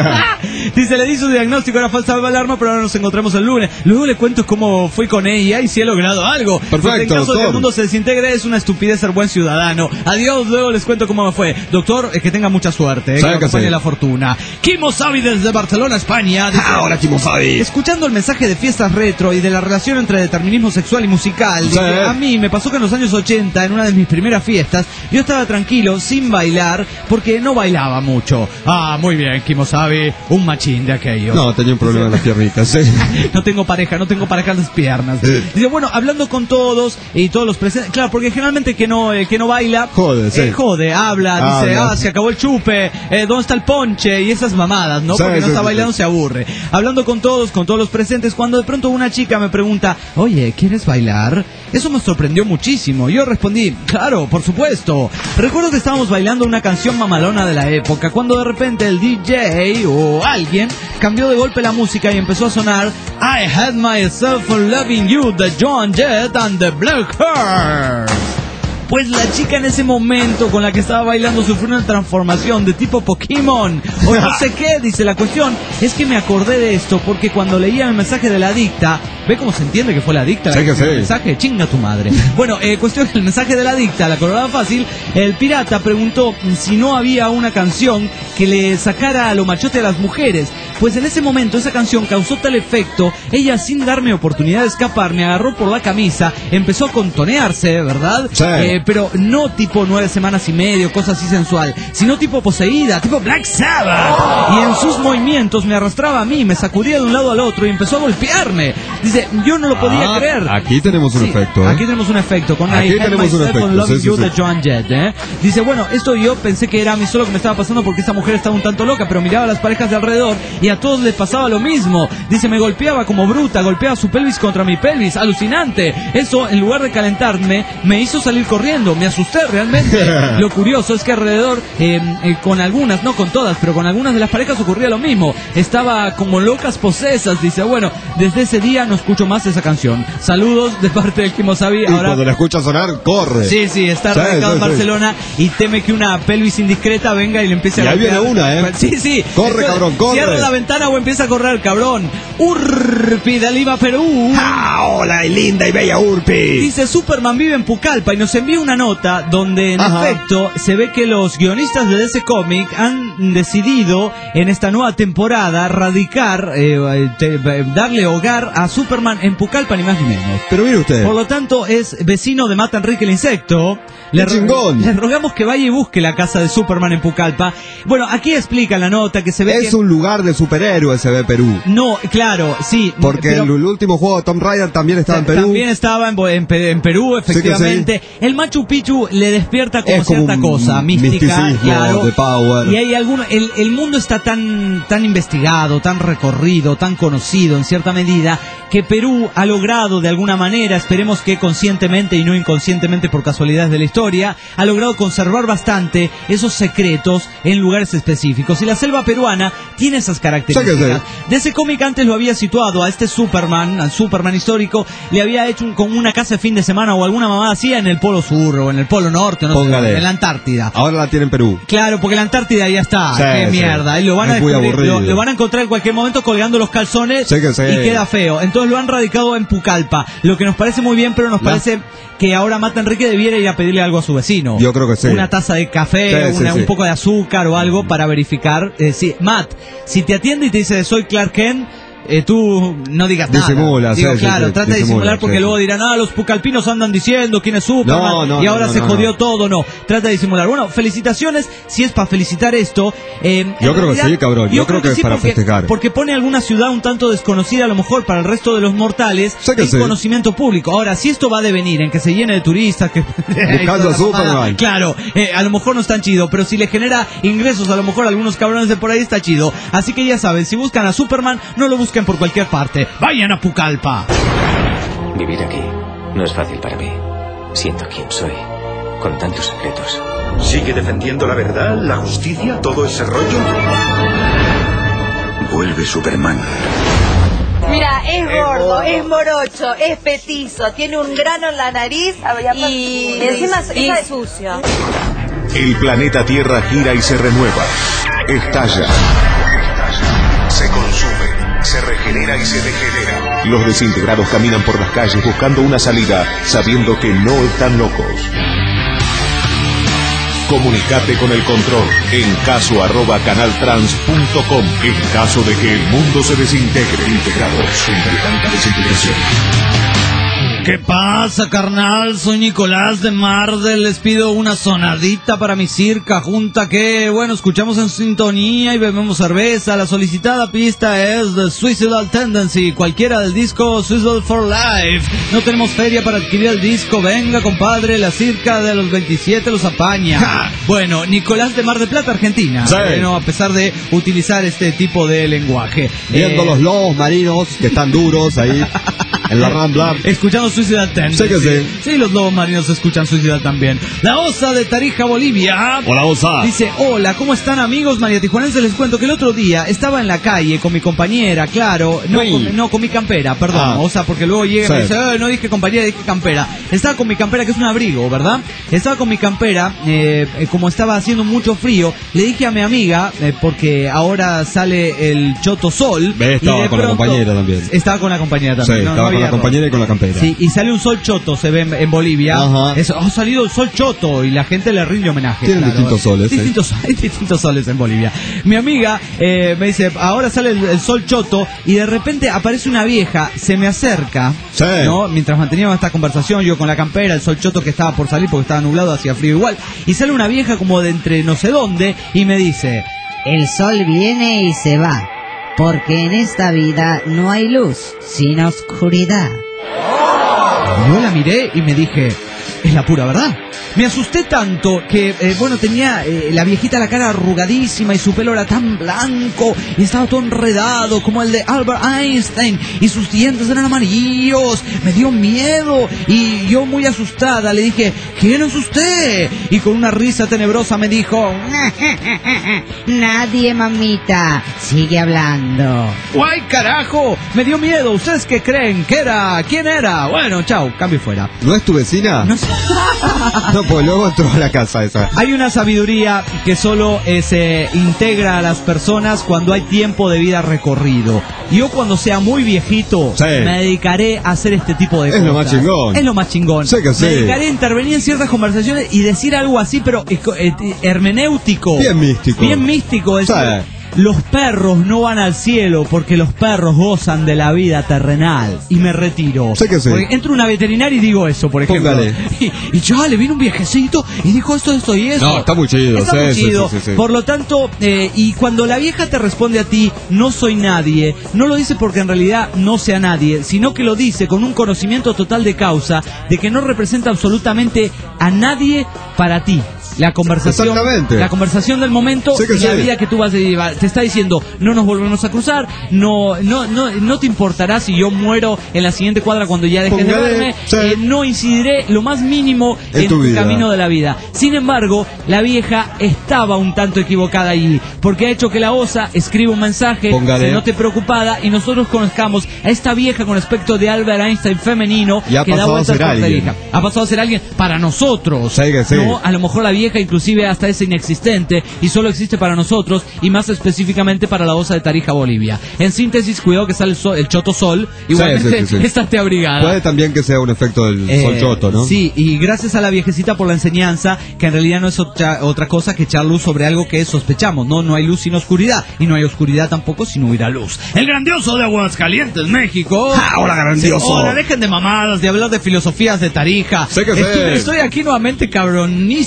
Dice, le di su diagnóstico, era falsa alarma, pero ahora nos encontramos el lunes. Luego le cuento cómo fui con ella y si he logrado algo. Perfecto, Porque en caso de que el doctor. mundo se desintegre, es una estupidez ser buen ciudadano. Adiós, luego les cuento cómo me fue. Doctor, que tenga mucha suerte, que Sabe lo que acompañe sí. la fortuna. Kimo Savi desde Barcelona, España. Dice, Ahora Kimo Savi. escuchando el mensaje de fiestas retro y de la relación entre determinismo sexual y musical, dice, a mí me pasó que en los años 80, en una de mis primeras fiestas, yo estaba tranquilo, sin bailar, porque no bailaba mucho. Ah, muy bien, Kimo Savi, un machín de aquello. No, tenía un problema en las piernitas, sí. No tengo pareja en las piernas. Dice, bueno, hablando con todos y todos los presentes, claro, porque generalmente que no baila, Jode, sí. habla, dice, se acabó el chupe, ¿dónde está el ponche? Y esas mamadas, ¿no? Sí, Porque no sí, está sí, bailando, sí. se aburre. Hablando con todos los presentes, cuando de pronto una chica me pregunta, oye, ¿quieres bailar? Eso me sorprendió muchísimo. Yo respondí, claro, por supuesto. Recuerdo que estábamos bailando una canción mamalona de la época, cuando de repente el DJ o alguien cambió de golpe la música y empezó a sonar I Had Myself for Loving You de Joan Jett and the Blackhearts. Pues la chica en ese momento con la que estaba bailando sufrió una transformación de tipo Pokémon o no sé qué. Dice, la cuestión es que me acordé de esto porque cuando leía el mensaje de la adicta, ¿ve cómo se entiende que fue la adicta? Sí, que sí. El mensaje, chinga tu madre. Bueno, cuestión que el mensaje de la adicta, la colorada fácil, el pirata preguntó si no había una canción que le sacara a lo machote a las mujeres. Pues en ese momento esa canción causó tal efecto, ella sin darme oportunidad de escapar me agarró por la camisa, empezó a contonearse, ¿verdad? Sí. Pero no tipo 9 semanas y medio, cosa así sensual, sino tipo poseída, tipo Black Sabbath. Y en sus movimientos me arrastraba a mí, me sacudía de un lado al otro y empezó a golpearme. Dice, yo no lo podía creer. Aquí tenemos un efecto, Aquí tenemos un efecto con Aquí I Had tenemos un Myself efecto, on Loving sí, You sí, de sí. Joan Jett, Dice, bueno, esto yo pensé que era a mí solo que me estaba pasando porque esta mujer estaba un tanto loca, pero miraba a las parejas de alrededor y a todos les pasaba lo mismo. Dice, me golpeaba como bruta, golpeaba su pelvis contra mi pelvis, alucinante. Eso, en lugar de calentarme, me hizo salir corriendo, me asusté realmente. Lo curioso es que alrededor, con algunas, no con todas, pero con algunas de las parejas ocurría lo mismo. Estaba como locas posesas. Dice, bueno, desde ese día no escucho más esa canción. Saludos de parte del Kimo Savi. Y Ahora, cuando la escucha sonar, corre. sí, está radicado en Barcelona y teme que una pelvis indiscreta venga y le empiece a Y ahí golpear. viene una, ¿eh? Sí. Corre, cabrón, corre. Cierra la ventana o empieza a correr, cabrón. Urpi de Lima, Perú. Hola, linda y bella Urpi. Dice, Superman vive en Pucallpa y nos envía una nota donde en efecto se ve que los guionistas de DC Comic han decidido en esta nueva temporada radicar, darle hogar a Superman en Pucallpa, ni más ni menos. Pero mire usted. Por lo tanto, es vecino de Mata Enrique el Insecto. Le rogamos que vaya y busque la casa de Superman en Pucallpa. Bueno, aquí explica la nota que se ve Es un lugar de superhéroes, se ve Perú. No, claro, sí. Porque pero el último juego de Tomb Raider también estaba en Perú. También estaba en Perú, efectivamente. Sí. El Machu Picchu le despierta como Es como cierta un cosa mística, misticismo claro. de power. Y hay algunos, el mundo está tan investigado, tan recorrido, tan conocido en cierta medida, que Perú ha logrado de alguna manera, esperemos que conscientemente y no inconscientemente por casualidades de la historia, ha logrado conservar bastante esos secretos en lugares específicos. Y la selva peruana tiene esas características. De ese cómic antes lo había situado a este Superman, al Superman histórico, le había hecho con una casa de fin de semana o alguna mamada así en el Polo Sur o en el Polo Norte, no sé, en la Antártida. Ahora la tiene en Perú. Claro, porque la Antártida ya está. Sí, Qué mierda. Y lo van a descubrir, lo van a encontrar en cualquier momento colgando los calzones y queda feo. Entonces lo han radicado en Pucallpa, lo que nos parece muy bien, pero nos parece que ahora Mata Enrique debiera ir a pedirle algo a su vecino. Yo creo que sí. Una taza de café, un poco de azúcar o algo para verificar. Sí, Matt, si te atiende y te dice soy Clark Kent, tú no digas nada. Disimula, trata de disimular porque luego dirán, los pucalpinos andan diciendo quién es Superman y ahora se jodió todo. No, trata de disimular. Bueno, felicitaciones, si es para felicitar esto. Yo creo que sí, cabrón. Yo creo que es para festejar. Porque pone alguna ciudad un tanto desconocida a lo mejor para el resto de los mortales sin conocimiento público. Ahora, si esto va a devenir en que se llene de turistas que buscando a Superman. Claro, a lo mejor no es tan chido, pero si le genera ingresos a lo mejor a algunos cabrones de por ahí está chido. Así que ya saben, si buscan a Superman, no lo busquen por cualquier parte. Vayan a Pucallpa. Vivir aquí no es fácil para mí. Siento quién soy. con tantos secretos. ¿Sigue defendiendo la verdad, la justicia, todo ese rollo? Vuelve Superman. Mira, es gordo, es morocho, es petizo, tiene un grano en la nariz y encima es sucio. El planeta Tierra gira y se renueva. Estalla. Se consume, se regenera y se degenera. Los desintegrados caminan por las calles buscando una salida, sabiendo que no están locos. Comunicate con el control en caso@canaltrans.com en caso de que el mundo se desintegre. Integrados en alta desintegración. ¿Qué pasa, carnal? Soy Nicolás de Mardel. Les pido una sonadita para mi circa junta que, bueno, escuchamos en sintonía y bebemos cerveza. La solicitada pista es The Suicidal Tendency, cualquiera del disco Suicidal for Life. No tenemos feria para adquirir el disco. Venga, compadre, la circa de los 27 los apaña. ¡Ja! Bueno, Nicolás de Mar del Plata, Argentina. Sí. Bueno, a pesar de utilizar este tipo de lenguaje. Viendo los lobos marinos que están duros ahí en la Rambla. Escuchando Suicidal Tendency. Sí que sí. Sí, los lobos marinos escuchan Suicidal también. La Osa de Tarija, Bolivia. Hola, Osa. Dice, hola, ¿cómo están, amigos María Tijuanenses? Les cuento que el otro día estaba en la calle con mi compañera, claro, con mi campera, perdón, Osa, porque luego llega y me dice, no dije compañera, dije campera. Estaba con mi campera, que es un abrigo, ¿verdad? Estaba con mi campera, como estaba haciendo mucho frío, le dije a mi amiga, porque ahora sale el choto sol. Estaba con la compañera también. Estaba con la compañera también. Sí, estaba con la compañera y con la campera. Sí, y sale un sol choto, se ve en Bolivia. Ajá. Ha salido el sol choto y la gente le rinde homenaje. Tienen distintos soles. Distintos soles en Bolivia. Mi amiga me dice, ahora sale el sol choto y de repente aparece una vieja, se me acerca, ¿no? Mientras manteníamos esta conversación, yo con la campera, el sol choto que estaba por salir porque estaba nublado, hacía frío igual, y sale una vieja como de entre no sé dónde y me dice, el sol viene y se va, porque en esta vida no hay luz, sino oscuridad. Yo la miré y me dije, es la pura verdad. Me asusté tanto que, tenía la viejita la cara arrugadísima y su pelo era tan blanco y estaba todo enredado como el de Albert Einstein y sus dientes eran amarillos. Me dio miedo y yo muy asustada le dije, ¿quién es usted? Y con una risa tenebrosa me dijo, nadie, mamita, sigue hablando. ¡Guay, carajo! Me dio miedo. ¿Ustedes qué creen? ¿Qué era? ¿Quién era? Bueno, chao, cambio fuera. ¿No es tu vecina? No sé. No, pues luego entró a la casa esa. Hay una sabiduría que solo se integra a las personas cuando hay tiempo de vida recorrido. Yo cuando sea muy viejito me dedicaré a hacer este tipo de cosas. Es lo más chingón. Es lo más chingón. Sé que sí. Me dedicaré a intervenir en ciertas conversaciones y decir algo así, pero hermenéutico. Bien místico. Bien místico. Es decir, los perros no van al cielo porque los perros gozan de la vida terrenal. Y me retiro. Sé que sí. Porque entro a una veterinaria y digo eso, por ejemplo. Y ya le vino un viejecito y dijo esto y eso. No, está muy chido. Está muy chido. Sí. Por lo tanto, y cuando la vieja te responde a ti, no soy nadie, no lo dice porque en realidad no sea nadie, sino que lo dice con un conocimiento total de causa, de que no representa absolutamente a nadie para ti. La conversación del momento y la vida que tú vas a llevar. Te está diciendo, no nos volvemos a cruzar, no te importará si yo muero en la siguiente cuadra cuando ya dejes de verme, no incidiré lo más mínimo en tu camino de la vida. Sin embargo, la vieja estaba un tanto equivocada allí, porque ha hecho que la Osa escriba un mensaje, se note preocupada y nosotros conozcamos a esta vieja con aspecto de Albert Einstein femenino que da vueltas por la vieja. Ha pasado a ser alguien para nosotros, ¿no? A lo mejor la vieja inclusive hasta es inexistente y solo existe para nosotros y más específicamente para la Osa de Tarija, Bolivia. En síntesis, cuidado que sale el choto sol, igualmente estate abrigada. Puede también que sea un efecto del sol choto, ¿no? Sí, y gracias a la viejecita por la enseñanza, que en realidad no es otra cosa que echar luz sobre algo que sospechamos, no hay luz sin oscuridad, y no hay oscuridad tampoco si no hubiera luz. El grandioso de Aguascalientes, México. Hola, grandioso. Hola, dejen de mamadas, de hablar de filosofías de Tarija. Sé que estoy aquí nuevamente cabronísimo,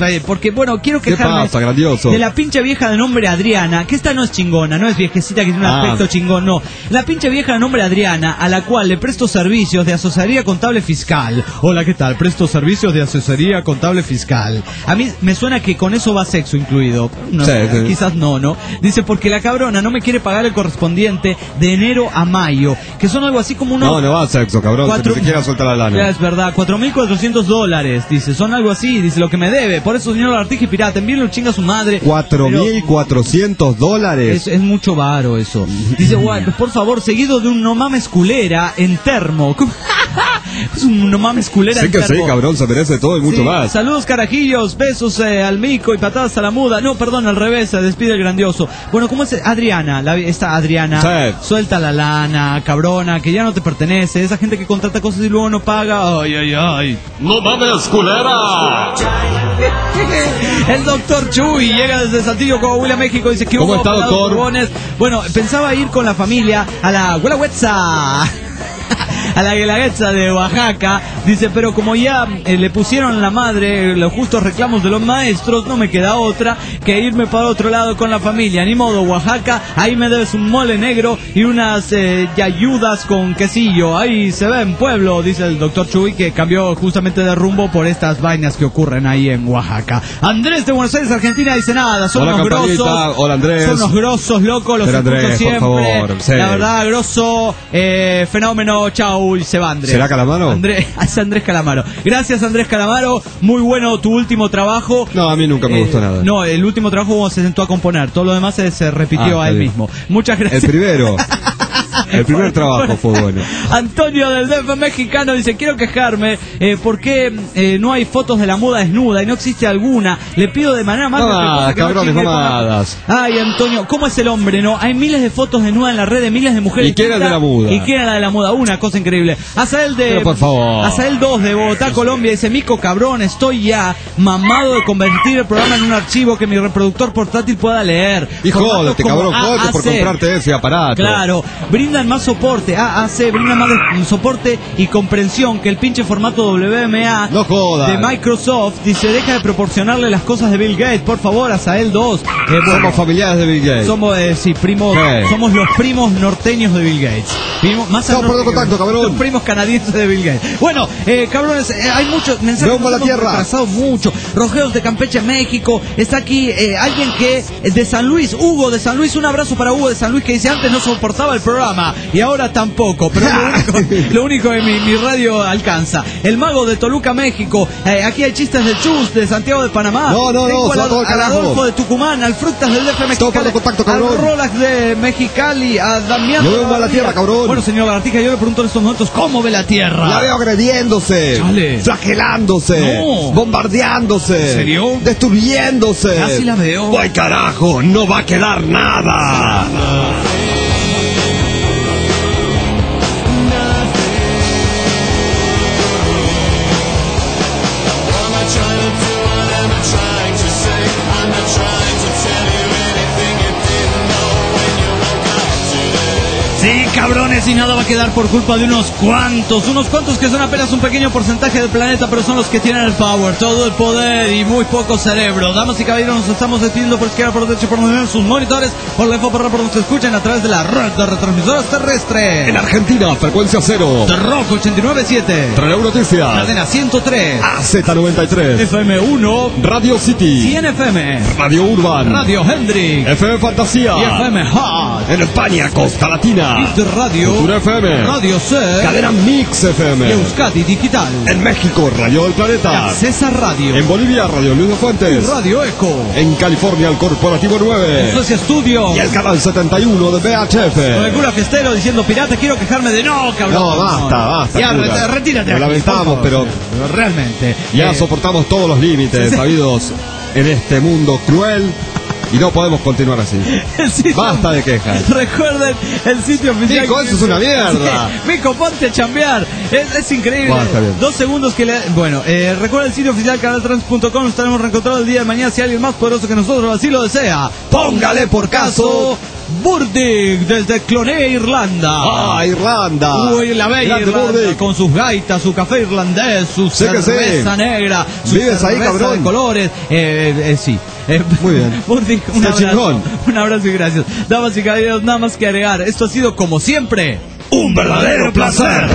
porque bueno, quiero quejarme. ¿Qué pasa, grandioso? De la pinche vieja de nombre Adriana, que esta no es chingona, no es viejecita que tiene un aspecto chingón, no. La pinche vieja de nombre Adriana, a la cual le presto servicios de asesoría contable fiscal. Hola, ¿qué tal? Presto servicios de asesoría contable fiscal. A mí me suena que con eso va sexo incluido. No, quizás no. Dice, porque la cabrona no me quiere pagar el correspondiente de enero a mayo, que son algo así como unos... No va sexo, cabrón, si ni siquiera suelta la lana. Ya, es verdad, $4.400, dice, son algo así, dice, lo que me debe. Por eso, señor Artija y Pirata, envíenle un chinga a su madre. $4.400. Es mucho varo eso. Dice, por favor, seguido de un no mames culera en termo. Es un no mames culera en termo. Sí, cabrón, se merece todo y mucho más. Saludos, carajillos, besos al mico y patadas a la muda. No, perdón, al revés, se despide el grandioso. Bueno, ¿cómo es? Adriana, esta Adriana, suelta la lana, cabrona, que ya no te pertenece. Esa gente que contrata cosas y luego no paga. Ay. ¡No mames, culera! El doctor Chuy llega desde Saltillo, Coahuila, México. Dice que ¿cómo está, doctor? Bueno, pensaba ir con la familia a la Huelahuetza. A la Guelaguetza de Oaxaca, dice, pero como ya le pusieron la madre los justos reclamos de los maestros, no me queda otra que irme para otro lado con la familia. Ni modo, Oaxaca, ahí me debes un mole negro y unas yayudas con quesillo. Ahí se ve en pueblo, dice el doctor Chuy, que cambió justamente de rumbo por estas vainas que ocurren ahí en Oaxaca. Andrés de Buenos Aires, Argentina, dice nada, son unos grosos. Hola, Andrés. Son unos grosos, locos, los escucho Andrés, siempre. por favor, sí. La verdad, grosso, fenómeno, chau. Y se va Andrés. ¿Será Calamaro? Es Andrés Calamaro. Gracias, Andrés Calamaro. Muy bueno tu último trabajo. No, a mí nunca me gustó nada. No, el último trabajo se sentó a componer. Todo lo demás se repitió a él mismo. Muchas gracias. El primero. El primer trabajo fue bueno. Antonio del DF mexicano dice, quiero quejarme porque no hay fotos de la muda desnuda y no existe alguna. Le pido de manera más cabrones, mamadas. Ay, Antonio, ¿cómo es el hombre, no? Hay miles de fotos desnudas en la red de miles de mujeres. ¿Y quién era de la muda? ¿Y quién era de la muda? Una cosa increíble. Pero por favor. Azael 2 de Bogotá, Colombia, dice, Mico, cabrón, estoy ya mamado de convertir el programa en un archivo que mi reproductor portátil pueda leer. Y jódete, cabrón, jódete por comprarte ese aparato. Claro, brindan más soporte, AAC, brindan más soporte y comprensión que el pinche formato WMA de Microsoft. Dice, deja de proporcionarle las cosas de Bill Gates, por favor, Azael 2. Somos familiares de Bill Gates. Somos, primos, somos los primos norteños de Bill Gates. Más contacto, cabrón. Los primos canadienses de Bill Gates. Bueno, cabrones, hay muchos mensajes. Vamos a la tierra. Retrasado mucho. Rogeos de Campeche, México. Está aquí alguien que de San Luis, Hugo de San Luis. Un abrazo para Hugo de San Luis, que dice, antes no soportaba el programa y ahora tampoco, pero lo único que mi radio alcanza. El Mago de Toluca, México. Aquí hay chistes de Chus de Santiago de Panamá. No, al Adolfo de Tucumán, al Frutas del DF Mexicali, al Rolax de Mexicali, a Damián. Yo veo a la tierra, cabrón. Bueno, señor Gartija, yo le pregunto en estos momentos, ¿cómo ve la tierra? La veo agrediéndose, flagelándose, bombardeándose. ¿En serio? Destruyéndose. Casi la veo. ¡Ay, carajo! ¡No va a quedar nada! Sí, cabrones, y nada va a quedar por culpa de unos cuantos que son apenas un pequeño porcentaje del planeta, pero son los que tienen el power, todo el poder y muy poco cerebro. Damas y caballeros, nos estamos despidiendo por izquierda, por derecha, por donde ven sus monitores, por la info, por donde se escuchan a través de la red de retransmisoras terrestres. En Argentina, frecuencia 0. The Rock 89.7. Treleu Noticias. Cadena 103. AZ93. FM 1. Radio City. 100 FM. Radio Urban. Radio Hendrix. FM Fantasía. Y FM Hot. En España, Costa Latina. Radio Cultura FM. Radio C. Cadena Mix FM. Y Euskadi Digital. En México, Radio del Planeta. César Radio. En Bolivia, Radio Luis de Fuentes. Radio Eco. En California, el Corporativo 9. En Suecia Studio. Y el canal 71 de VHF. Con el cura fiestero diciendo, pirata, quiero quejarme de no, cabrón. No, basta. Ya, retírate. Lo lamentamos, pero realmente. Ya soportamos todos los límites habidos en este mundo cruel. Y no podemos continuar así. Basta de quejas. Recuerden el sitio oficial. Mico, eso es una mierda. Sí, Mico, ponte a chambear. Es increíble. Bueno, está bien. 2 segundos que le... Bueno, recuerda el sitio oficial canaltrans.com. Estaremos reencontrados el día de mañana si alguien más poderoso que nosotros así lo desea. Póngale por caso. Burdick desde Clonea, Irlanda. ¡Ah, Irlanda! Uy, la bella Grande Irlanda, Burdick. con sus gaitas, su café irlandés, su Sé que cerveza sí. negra, su ¿Vives ahí, cerveza cabrón? de colores. Sí. Muy bien. Burdick, un Está abrazo. chingón. Un abrazo y gracias. Damas y caballeros, nada más que agregar. Esto ha sido, como siempre, un verdadero placer.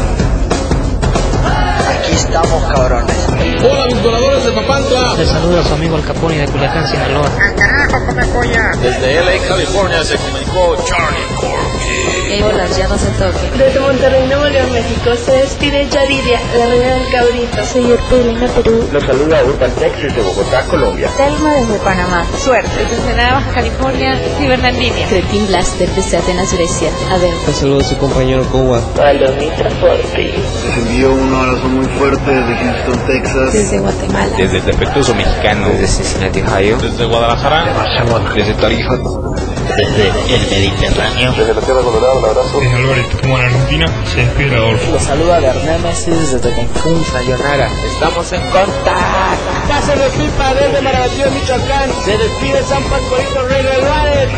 Aquí estamos, cabrones. Hola, mis voladores de Papantla. Les saluda a su amigo El Capone de Culiacán, Sinaloa. Desde LA, California, se comunicó Charlie Corky. Hola, ya no se toque. Desde Monterrey, Nuevo León, México, se despide Yaridia, la reina del cabrito. Soy Ertelina, Perú. Los saluda Urban Texas de Bogotá, Colombia. Telma desde Panamá. Suerte. Desde Ensenada, Baja California, Cibernandina. De Team Blaster desde Atenas, Grecia. Adeu. Les saluda a su compañero Kowa. Palomita Forti. Les envío un abrazo muy fuerte desde Houston, Texas. Desde Guatemala. Desde Tepetuso, mexicano. Desde Cincinnati, Ohio. Desde Guadalajara. Desde Tarija. Desde el Mediterráneo. Desde la Tierra Colorada, un abrazo. Desde Álvarez, Tucumán, Argentina. Se despide Adolfo. Los saluda Bernémesis desde Cancún, Sayonara. Estamos en contacto. Casa de Pipa desde Marabatío, Michoacán. Se despide San Pascualito Rey de Juárez.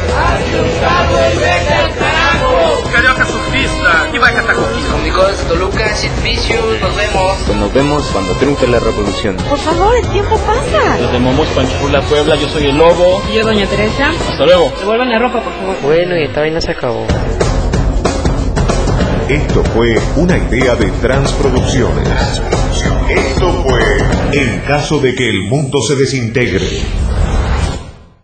Carioca surfista y va a Catacoquí. Amigos de Toluca, Sitficius, nos vemos. Pues nos vemos cuando triunfe la revolución. Por favor, el tiempo pasa. Los de Momos, Panchula, Puebla. Yo soy el Lobo. Y yo, doña Teresa. Hasta luego. Devuelvan la ropa, por favor. Bueno, y esta vaina se acabó. Esto fue una idea de Transproducciones. Esto fue En caso de que el mundo se desintegre.